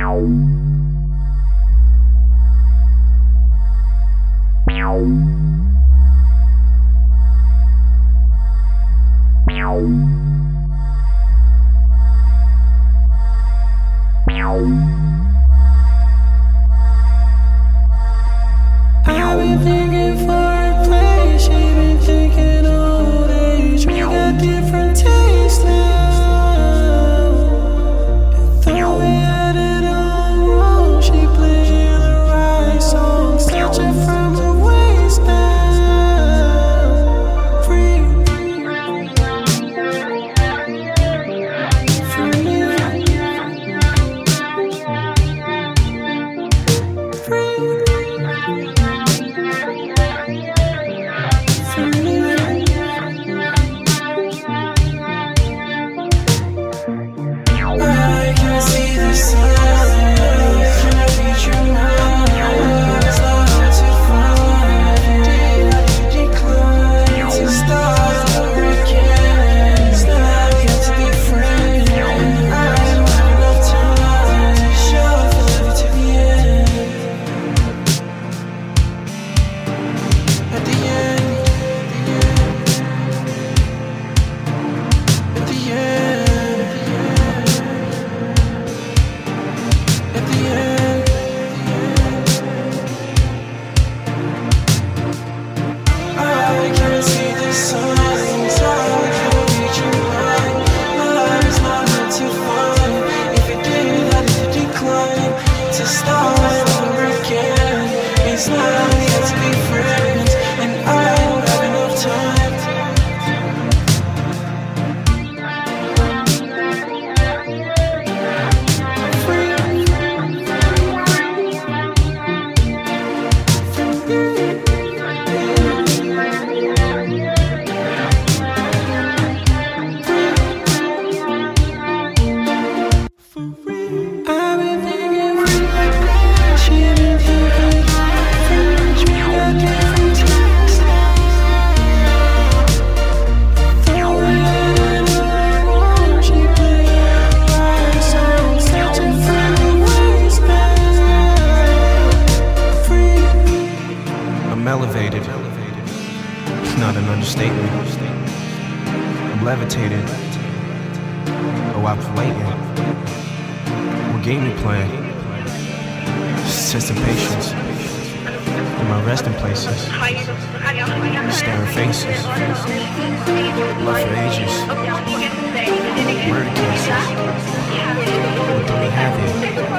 I've been thinking for a place, she been thinking old age. We got different tastes now. And though we had it all wrong, she playing the right song, searching from a waste now. Free. Elevated, not an understatement. I'm levitated. Oh, I was waiting. What game you playing? Just testing patience. In my resting places, staring faces, love for ages, murder cases. What do we have here?